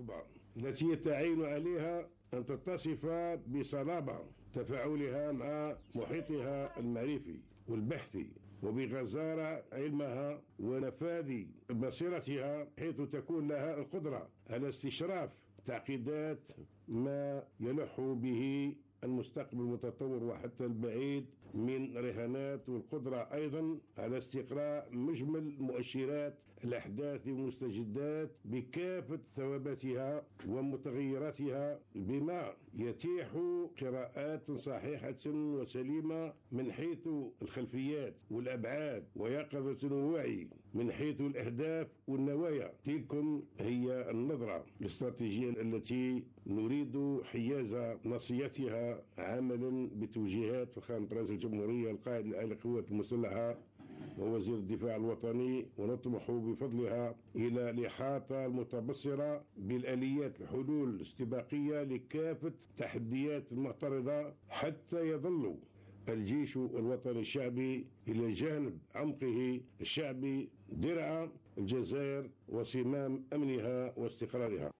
الصعوبة التي يتعين عليها أن تتصف بصلابة تفاعلها مع محيطها المعرفي والبحثي، وبغزارة علمها ونفاذ بصيرتها، حيث تكون لها القدرة على استشراف تعقيدات ما يلح به المستقبل المتطور وحتى البعيد من رهانات، والقدرة أيضا على استقراء مجمل مؤشرات الأحداث والمستجدات بكافة ثوابتها ومتغيراتها، بما يتيح قراءات صحيحة وسليمة من حيث الخلفيات والأبعاد، ويقظة الوعي من حيث الأهداف والنوايا. تلكم هي النظرة الاستراتيجية التي نريد حياز نصيتها عملا بتوجيهات فخامة رئيس الجمهورية القائد الأعلى للقوات المسلحة ووزير الدفاع الوطني، ونطمح بفضلها إلى الإحاطة المتبصرة بالآليات الحلول الاستباقية لكافة التحديات المعترضة، حتى يظل الجيش الوطني الشعبي إلى جانب عمقه الشعبي درع الجزائر وصمام أمنها واستقرارها.